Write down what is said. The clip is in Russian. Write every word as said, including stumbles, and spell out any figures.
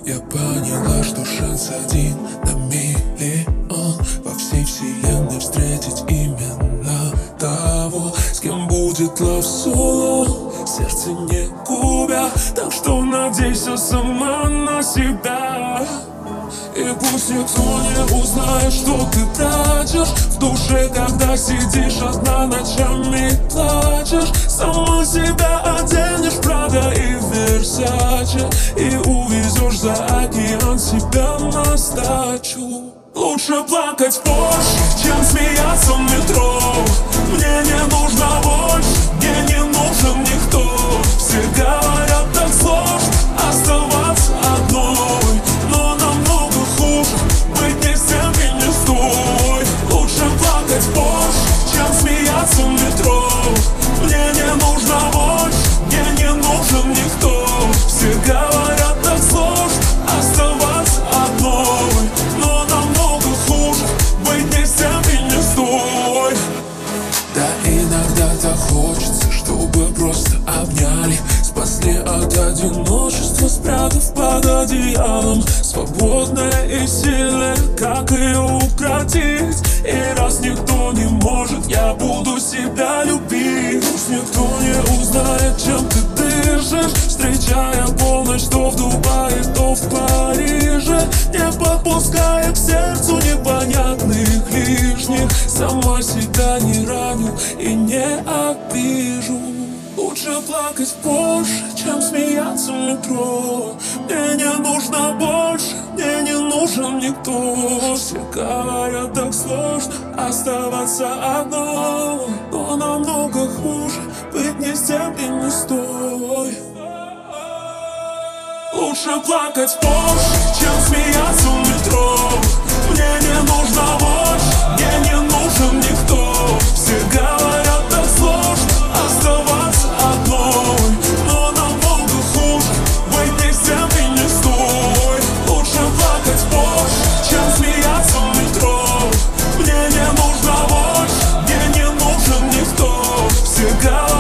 Я поняла, что шанс один на миллион во всей вселенной встретить именно того, с кем будет love solo, сердце не губя. Так что надейся сама на себя. И пусть никто не узнает, что ты тратишь в душе, когда сидишь одна ночами плачешь. Сама себя оденешь в Прада и Версаче и увезешь за океан себя на сдачу. Лучше плакать позже, чем смеяться в метро. Мне не нужно больше, мне не нужен никто. Все говорят, так сложно оставаться одной, но намного хуже быть не с тем и не с той. Лучше плакать позже, чем смеяться в метро. Мне не нужно больше, мне не нужен никто. Все говорят, так сложно оставаться одной, но намного хуже быть не с тем и не с той. Да иногда так хочется, чтобы просто обняли, спасли от одиночества, спрятав под одеялом. Свободная и сильная, как ее укротить? И раз никто не может, я буду себя любить. Пусть никто не узнает, чем ты дышишь, встречая полночь то в Дубае, то в Париже, не подпуская к сердцу непонятных лишних. Сама себя не раню и не обижу. Лучше плакать позже, чем смеяться в метро. Мне не нужно больше, мне не нужен никто. Все говорят, так сложно оставаться одной, но намного хуже быть не с тем и не с той. Лучше плакать позже, чем смеяться в метро. Мне не нужно больше, мне не нужен никто. Все говорят, так сложно оставаться одной, но намного хуже быть не с тем и не с той. Лучше плакать позже, чем смеяться в метро. Мне не нужно больше, мне не нужен никто. Все говорят,